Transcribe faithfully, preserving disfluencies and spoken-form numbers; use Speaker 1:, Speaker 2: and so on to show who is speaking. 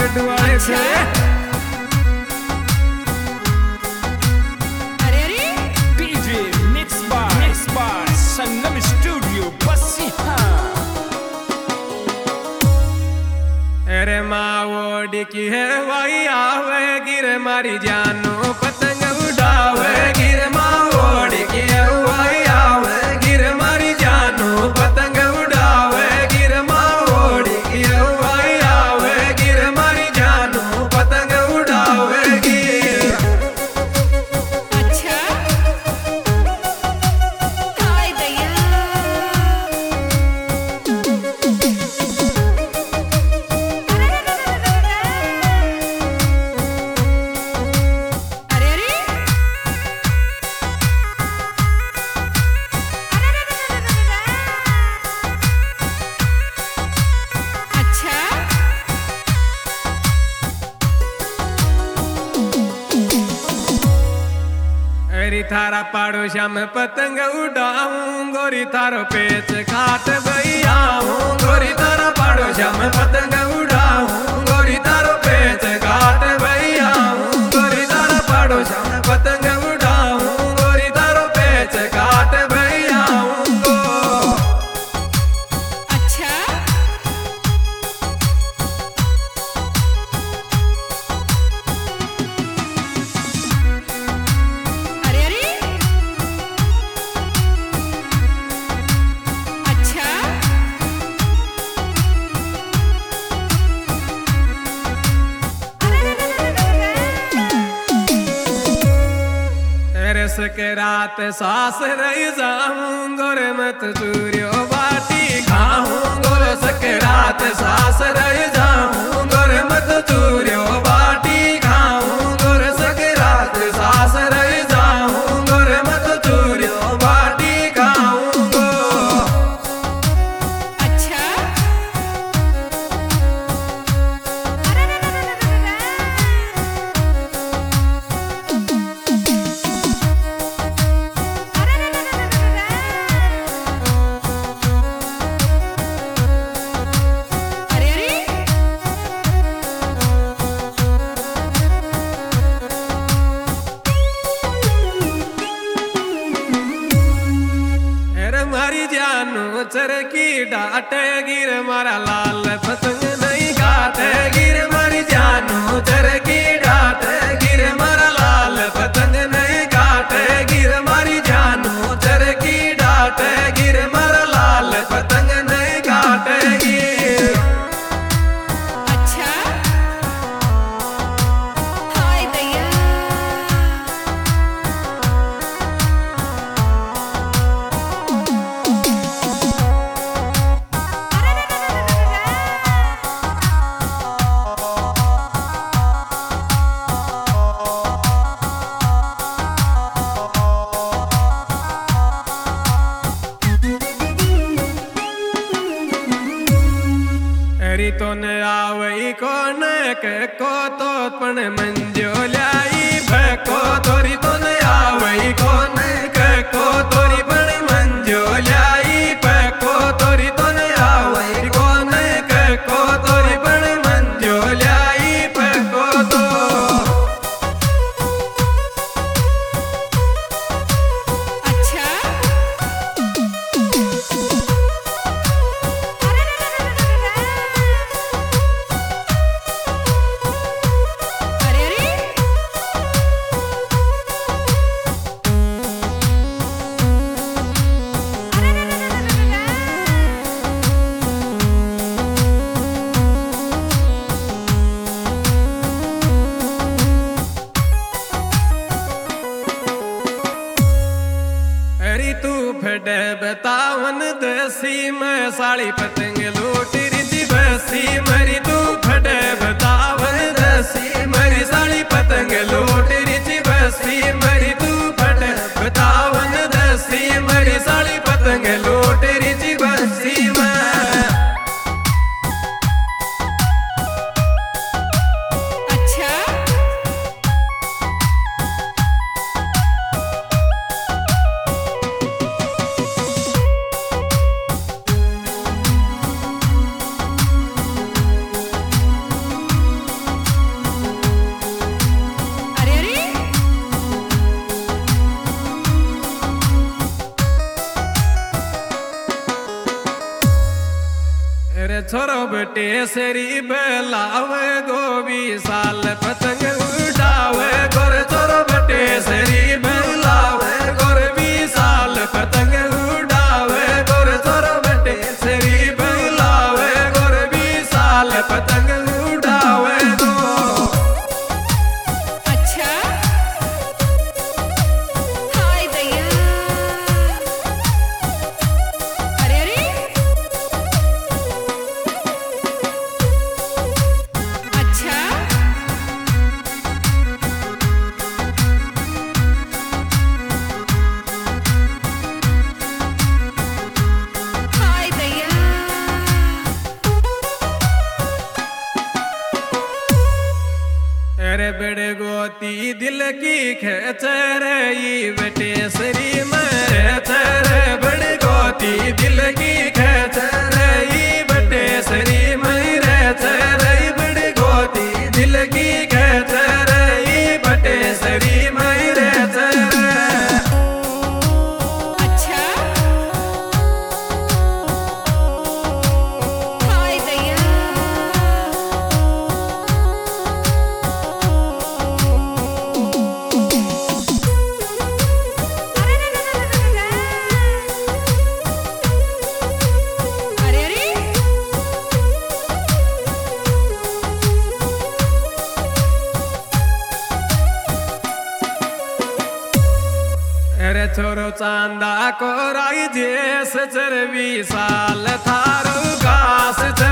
Speaker 1: लड्डू वाले से।
Speaker 2: अरे अरे
Speaker 1: DJ mix by mix by Sangam studio बसिया। अरे मावोडी की है वाई आवे गिर मारी जानो पतंग उड़ावे गिर मावोडी की है वाई आवे गिर मारी जानो पतंग उड़ावे गिर मावोडी की है वाई आवे गिर मारी जानो पतंग उड़ावे गिर।
Speaker 2: अच्छा हाय दैया अरे अरे अच्छा
Speaker 1: अरे थारा पाड़ोशा में पतंग उड़ाऊं गोरी थारो पेच काट भैया हूँ गोरी थारा पाड़ोशा में पतंग उड़ाऊं गोरी थारो पेच काट भैया हूँ गोरी थारा पाड़ोशा में पतंग उड़ाऊं गोरी थारो पेच काट भैया हूँ गो।
Speaker 2: अच्छा अरे अरे अच्छा
Speaker 1: रस के रात सास रही जाऊं गोरे मत चूरियो बाटी खाऊं गोरे सके रात सास रही जाऊं गोरे मत चूरियो बाटी खाऊं गोरे सके रात सास रही जाऊं गोरे मत चूरियो बाटी खाऊं गो।
Speaker 2: अच्छा अरे अरे
Speaker 1: अरे मारी जानो चरकी डाटे गिर मारा लाल पतंग नहीं काटे गिर मारी जानो चरकी डाटे गिर मारा लाल पतंग नहीं काटे गिर मारी जानो चरकी डाटे गिर मारा लाल पतंग नहीं काटे गिर।
Speaker 2: अच्छा हाय दैया
Speaker 1: अरे तो न आवई कोन के को तो पण मंजो लाई भको तोरी तो न आवई कोन के को तोरी पण मंजो लाई भको तोरी तो न आवई कोन के को तोरी पण मंजो लाई भको तो।
Speaker 2: अच्छा अरे अरे
Speaker 1: अरे तू फटे बतावन देसी मैं साड़ी पतंग लूट रिजी बसी मरी तू फटे बतावन देसी मरी साड़ी पतंग लूट रिजी बसी मरी तू फटे बतावन देसी मरी साड़ी पतंग लूट रिजी बसी मैं।
Speaker 2: अच्छा
Speaker 1: बटे सरी बलावे गोबी साल पतंग उड़ावे गोर चोर बटे सरी बलावे गोर भी साल पतंग उड़ावे गोर चोर बटे सरी बलावे गोर भी साल पतंग उड़ावे गो।
Speaker 2: अच्छा हाय दैया अरे अरे अच्छा हाय दैया
Speaker 1: अरे बड़े गोती दिल की खेचर ये बटे सरी मरे चरे बड़े गोती दिल की खेचर ये बटे सरी मरे चरे बड़े गोती दिल की खेचर ये बटे सरी मरे चरे।
Speaker 2: अच्छा हाय दैया अरे अरे
Speaker 1: अरे छोरो चांदा को राई जेस चरवी साल थारो घास